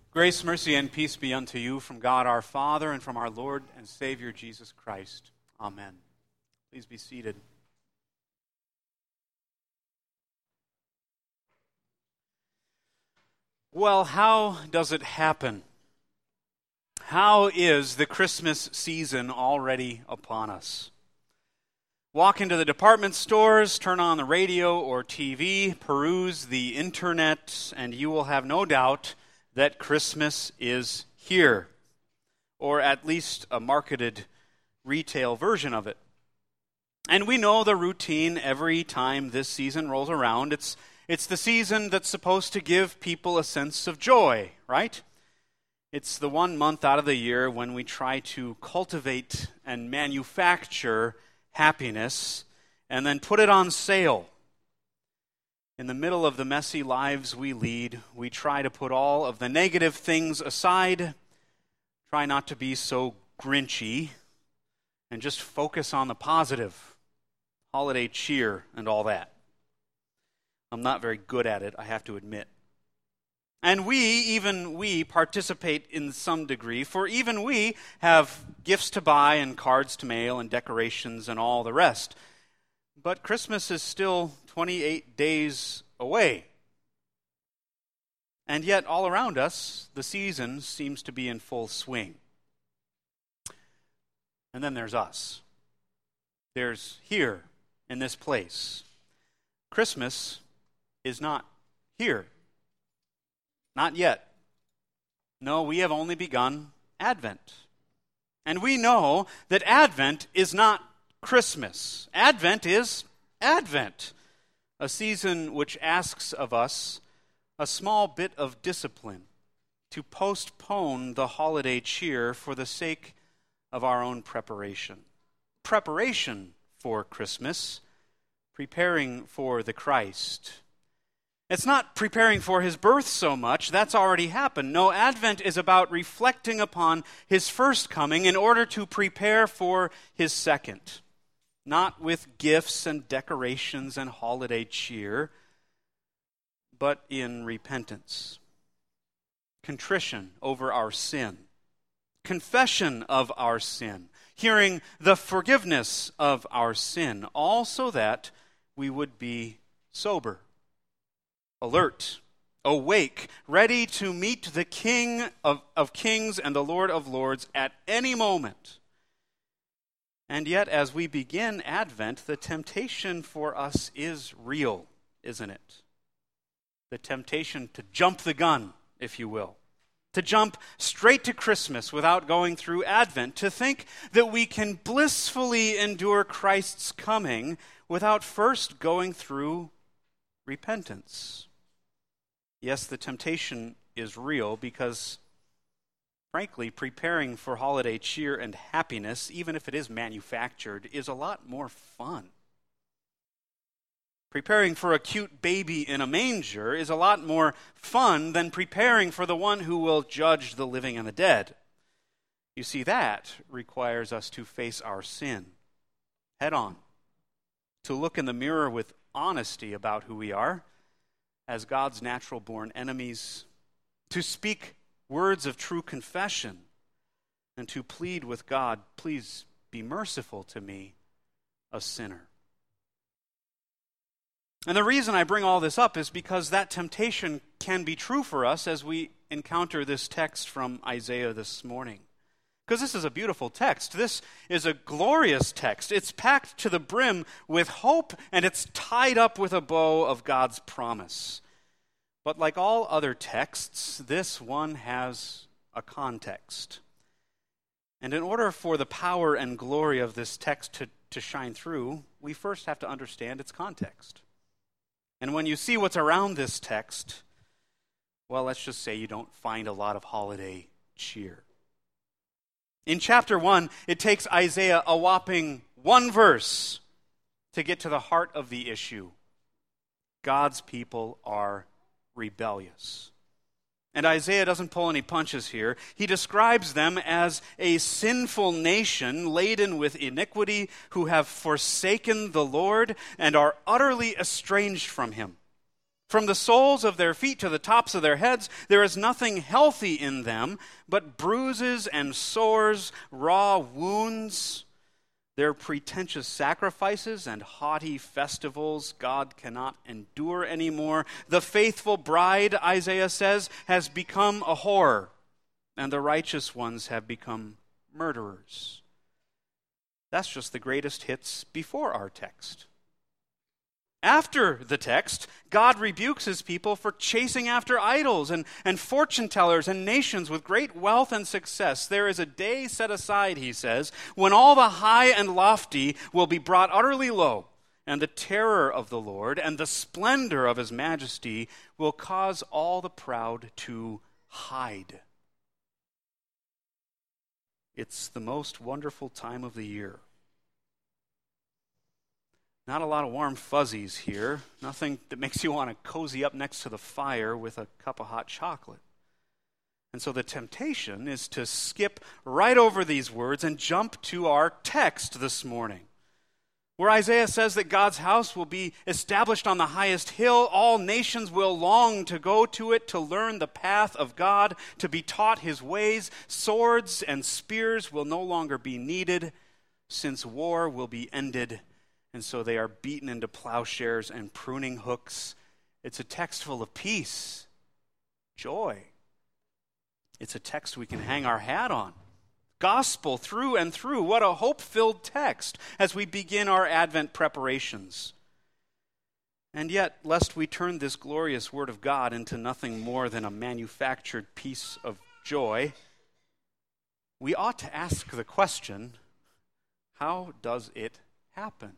Grace, mercy, and peace be unto you from God our Father and from our Lord and Savior Jesus Christ. Amen. Please be seated. Well, how does it happen? How is the Christmas season already upon us? Walk into the department stores, turn on the radio or TV, peruse the internet, and you will have no doubt that Christmas is here, or at least a marketed retail version of it. And we know the routine every time this season rolls around. It's the season that's supposed to give people a sense of joy, right? It's the 1 month out of the year when we try to cultivate and manufacture happiness and then put it on sale. In the middle of the messy lives we lead, we try to put all of the negative things aside, try not to be so grinchy, and just focus on the positive, holiday cheer and all that. I'm not very good at it, I have to admit. And even we participate in some degree, for even we have gifts to buy and cards to mail and decorations and all the rest. But Christmas is still 28 days away. And yet, all around us, the season seems to be in full swing. And then there's us. There's here, in this place. Christmas is not here. Not yet. No, we have only begun Advent. And we know that Advent is not Christmas. Advent is Advent, a season which asks of us a small bit of discipline to postpone the holiday cheer for the sake of our own preparation. Preparation for Christmas, preparing for the Christ. It's not preparing for his birth so much, that's already happened. No, Advent is about reflecting upon his first coming in order to prepare for his second. Not with gifts and decorations and holiday cheer, but in repentance, contrition over our sin, confession of our sin, hearing the forgiveness of our sin, all so that we would be sober, alert, awake, ready to meet the King of Kings and the Lord of Lords at any moment. And yet, as we begin Advent, the temptation for us is real, isn't it? The temptation to jump the gun, if you will. To jump straight to Christmas without going through Advent. To think that we can blissfully endure Christ's coming without first going through repentance. Yes, the temptation is real because, frankly, preparing for holiday cheer and happiness, even if it is manufactured, is a lot more fun. Preparing for a cute baby in a manger is a lot more fun than preparing for the one who will judge the living and the dead. You see, that requires us to face our sin head on, to look in the mirror with honesty about who we are as God's natural-born enemies, to speak words of true confession, and to plead with God, please be merciful to me, a sinner. And the reason I bring all this up is because that temptation can be true for us as we encounter this text from Isaiah this morning. Because this is a beautiful text. This is a glorious text. It's packed to the brim with hope, and it's tied up with a bow of God's promise. But like all other texts, this one has a context. And in order for the power and glory of this text to shine through, we first have to understand its context. And when you see what's around this text, well, let's just say you don't find a lot of holiday cheer. In chapter 1, it takes Isaiah a whopping one verse to get to the heart of the issue. God's people are rebellious. And Isaiah doesn't pull any punches here. He describes them as a sinful nation laden with iniquity who have forsaken the Lord and are utterly estranged from him. From the soles of their feet to the tops of their heads, there is nothing healthy in them, but bruises and sores, raw wounds. Their pretentious sacrifices and haughty festivals God cannot endure anymore. The faithful bride, Isaiah says, has become a whore, and the righteous ones have become murderers. That's just the greatest hits before our text. After the text, God rebukes his people for chasing after idols and fortune tellers and nations with great wealth and success. There is a day set aside, he says, when all the high and lofty will be brought utterly low, and the terror of the Lord and the splendor of his majesty will cause all the proud to hide. It's the most wonderful time of the year. Not a lot of warm fuzzies here. Nothing that makes you want to cozy up next to the fire with a cup of hot chocolate. And so the temptation is to skip right over these words and jump to our text this morning, where Isaiah says that God's house will be established on the highest hill. All nations will long to go to it to learn the path of God, to be taught his ways. Swords and spears will no longer be needed, since war will be ended. And so they are beaten into plowshares and pruning hooks. It's a text full of peace, joy. It's a text we can hang our hat on. Gospel through and through. What a hope-filled text as we begin our Advent preparations. And yet, lest we turn this glorious Word of God into nothing more than a manufactured piece of joy, we ought to ask the question, how does it happen?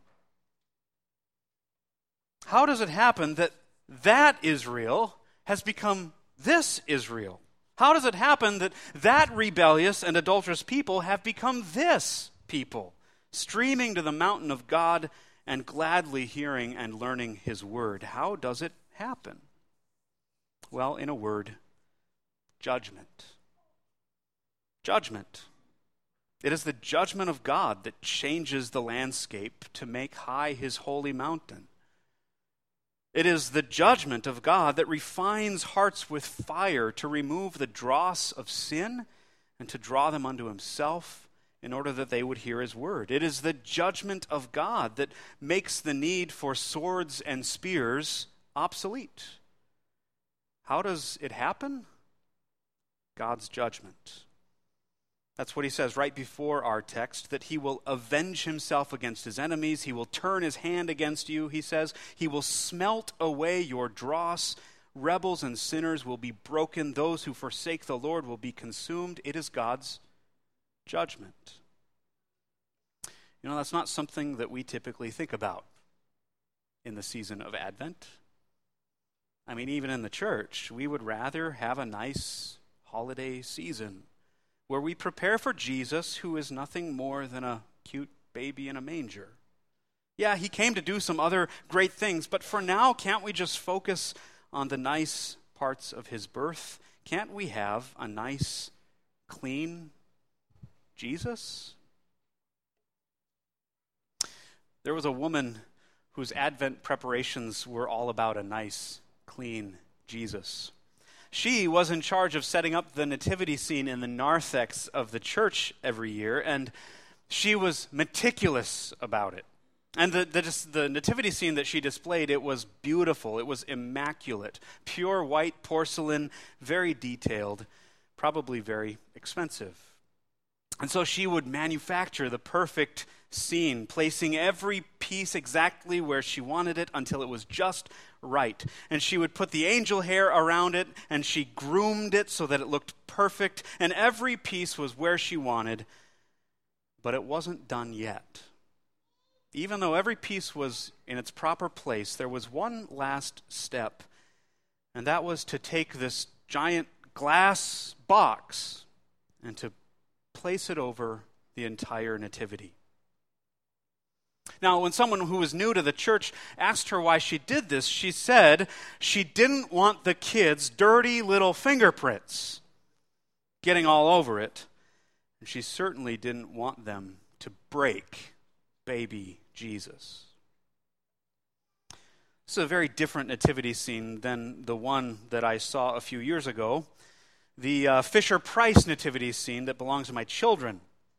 How does it happen that Israel has become this Israel? How does it happen that rebellious and adulterous people have become this people, streaming to the mountain of God and gladly hearing and learning his word? How does it happen? Well, in a word, judgment. Judgment. It is the judgment of God that changes the landscape to make high his holy mountain. It is the judgment of God that refines hearts with fire to remove the dross of sin and to draw them unto himself in order that they would hear his word. It is the judgment of God that makes the need for swords and spears obsolete. How does it happen? God's judgment. That's what he says right before our text, that he will avenge himself against his enemies. He will turn his hand against you, he says. He will smelt away your dross. Rebels and sinners will be broken. Those who forsake the Lord will be consumed. It is God's judgment. You know, that's not something that we typically think about in the season of Advent. I mean, even in the church, we would rather have a nice holiday season where we prepare for Jesus, who is nothing more than a cute baby in a manger. Yeah, he came to do some other great things, but for now, can't we just focus on the nice parts of his birth? Can't we have a nice, clean Jesus? There was a woman whose Advent preparations were all about a nice, clean Jesus. She was in charge of setting up the nativity scene in the narthex of the church every year, and she was meticulous about it. And the nativity scene that she displayed, it was beautiful. It was immaculate. Pure white porcelain, very detailed, probably very expensive. And so she would manufacture the perfect scene, placing every piece exactly where she wanted it until it was just right. And she would put the angel hair around it, and she groomed it so that it looked perfect, and every piece was where she wanted. But it wasn't done yet. Even though every piece was in its proper place, there was one last step, and that was to take this giant glass box and to place it over the entire nativity. Now, when someone who was new to the church asked her why she did this, she said she didn't want the kids' dirty little fingerprints getting all over it, and she certainly didn't want them to break baby Jesus. This is a very different nativity scene than the one that I saw a few years ago, the Fisher-Price nativity scene that belongs to my children.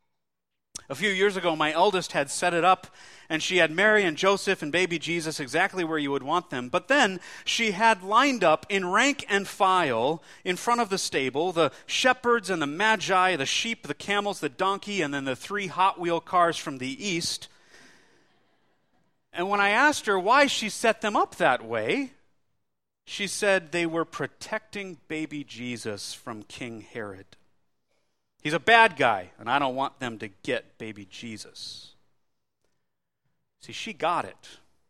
A few years ago, my eldest had set it up, and she had Mary and Joseph and baby Jesus exactly where you would want them. But then she had lined up in rank and file in front of the stable the shepherds and the magi, the sheep, the camels, the donkey, and then the 3 Hot Wheel cars from the east. And when I asked her why she set them up that way, she said they were protecting baby Jesus from King Herod. He's a bad guy, and I don't want them to get baby Jesus. See, she got it.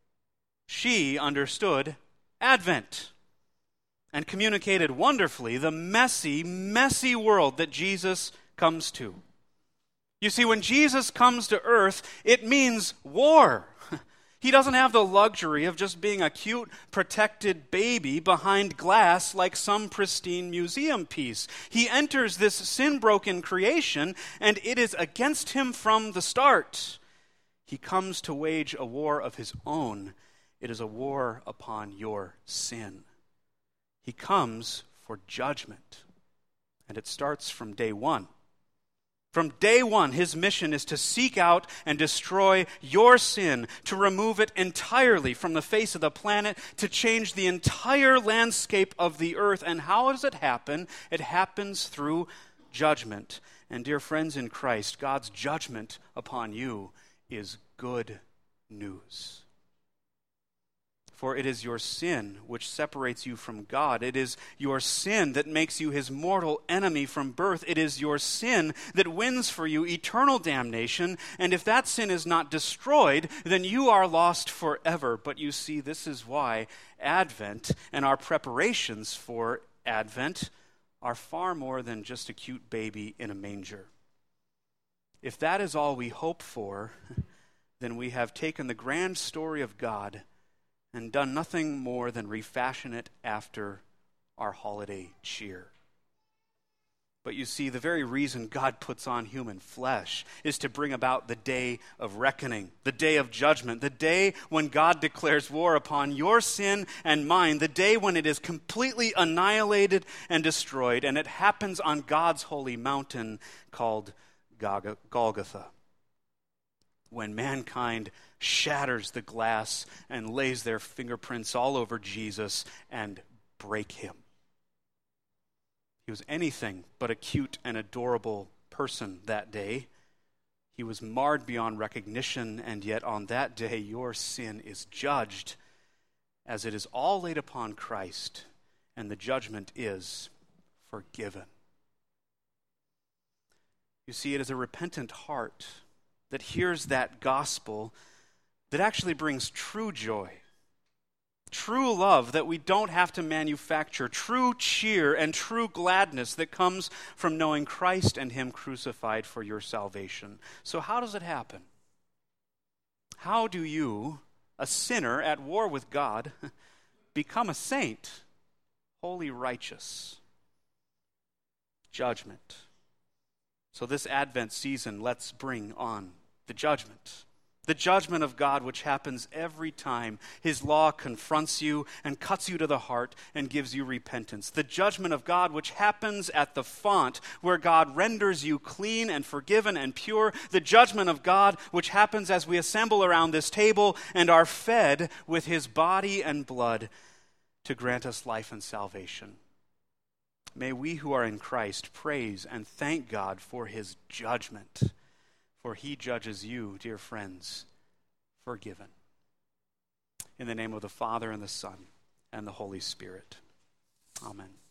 She understood Advent and communicated wonderfully the messy, messy world that Jesus comes to. You see, when Jesus comes to earth, it means war. He doesn't have the luxury of just being a cute, protected baby behind glass like some pristine museum piece. He enters this sin-broken creation, and it is against him from the start. He comes to wage a war of his own. It is a war upon your sin. He comes for judgment, and it starts from day one. From day one, his mission is to seek out and destroy your sin, to remove it entirely from the face of the planet, to change the entire landscape of the earth. And how does it happen? It happens through judgment. And dear friends in Christ, God's judgment upon you is good news. For it is your sin which separates you from God. It is your sin that makes you his mortal enemy from birth. It is your sin that wins for you eternal damnation. And if that sin is not destroyed, then you are lost forever. But you see, this is why Advent and our preparations for Advent are far more than just a cute baby in a manger. If that is all we hope for, then we have taken the grand story of God and done nothing more than refashion it after our holiday cheer. But you see, the very reason God puts on human flesh is to bring about the day of reckoning, the day of judgment, the day when God declares war upon your sin and mine, the day when it is completely annihilated and destroyed, and it happens on God's holy mountain called Golgotha, when mankind shatters the glass and lays their fingerprints all over Jesus and break him. He was anything but a cute and adorable person that day. He was marred beyond recognition, and yet on that day your sin is judged, as it is all laid upon Christ, and the judgment is forgiven. You see, it is a repentant heart that hears that gospel that actually brings true joy, true love that we don't have to manufacture, true cheer and true gladness that comes from knowing Christ and him crucified for your salvation. So how does it happen? How do you, a sinner at war with God, become a saint, holy, righteous? Judgment. So this Advent season, let's bring on the judgment. The judgment of God, which happens every time his law confronts you and cuts you to the heart and gives you repentance. The judgment of God, which happens at the font, where God renders you clean and forgiven and pure. The judgment of God, which happens as we assemble around this table and are fed with his body and blood to grant us life and salvation. May we who are in Christ praise and thank God for his judgment. For he judges you, dear friends, forgiven. In the name of the Father, and the Son, and the Holy Spirit. Amen.